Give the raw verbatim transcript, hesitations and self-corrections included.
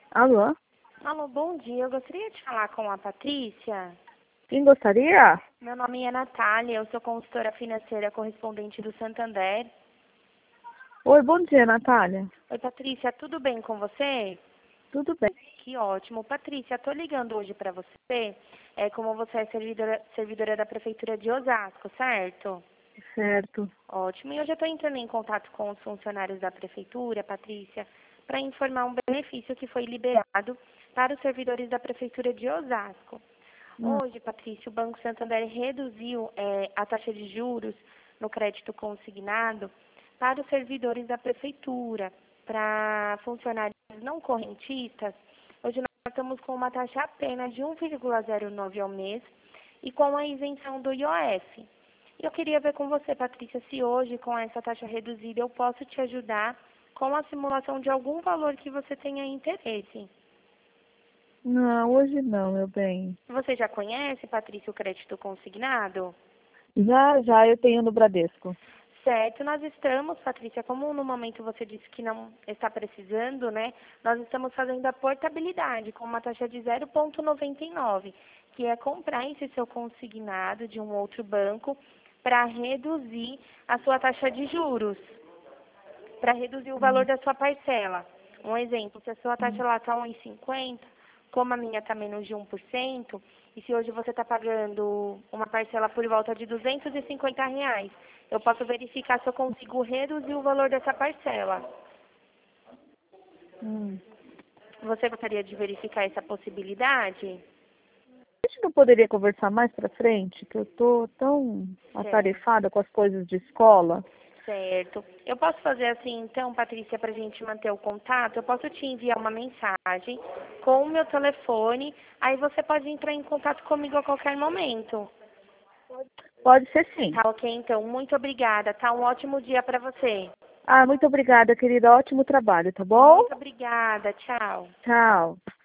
Alô? Alô, bom dia. Eu gostaria de falar com a Patrícia. Quem gostaria? Meu nome é Natália, eu sou consultora financeira correspondente do Santander. Oi, bom dia, Natália. Oi, Patrícia, tudo bem com você? Tudo bem? Que ótimo. Patrícia, estou ligando hoje para você, é, como você é servidora, servidora da Prefeitura de Osasco, certo? Certo. Ótimo. E eu já estou entrando em contato com os funcionários da Prefeitura, Patrícia, para informar um benefício que foi liberado para os servidores da Prefeitura de Osasco. Hum. Hoje, Patrícia, o Banco Santander reduziu é, a taxa de juros no crédito consignado para os servidores da Prefeitura, para funcionários não correntistas. Hoje nós estamos com uma taxa apenas de um vírgula zero nove ao mês e com a isenção do I O F. Eu queria ver com você, Patrícia, se hoje, com essa taxa reduzida, eu posso te ajudar com a simulação de algum valor que você tenha interesse. Não, hoje não, meu bem. Você já conhece, Patrícia, o crédito consignado? Já, já eu tenho no Bradesco. Certo, nós estamos, Patrícia, como no momento você disse que não está precisando, né? Nós estamos fazendo a portabilidade com uma taxa de zero vírgula noventa e nove, que é comprar esse seu consignado de um outro banco para reduzir a sua taxa de juros, para reduzir o valor Hum. da sua parcela. Um exemplo, se a sua taxa Hum. lá está um vírgula cinquenta, como a minha está menos de um por cento, e se hoje você está pagando uma parcela por volta de duzentos e cinquenta reais, eu posso verificar se eu consigo reduzir o valor dessa parcela. Hum. Você gostaria de verificar essa possibilidade? A gente não poderia conversar mais pra frente? Que eu tô tão Certo. atarefada com as coisas de escola. Certo. Eu posso fazer assim, então, Patrícia, para a gente manter o contato? Eu posso te enviar uma mensagem com o meu telefone, aí você pode entrar em contato comigo a qualquer momento. Pode ser sim. Tá ok, então. Muito obrigada. Tá um ótimo dia para você. Ah, muito obrigada, querida. Ótimo trabalho, tá bom? Muito obrigada. Tchau. Tchau.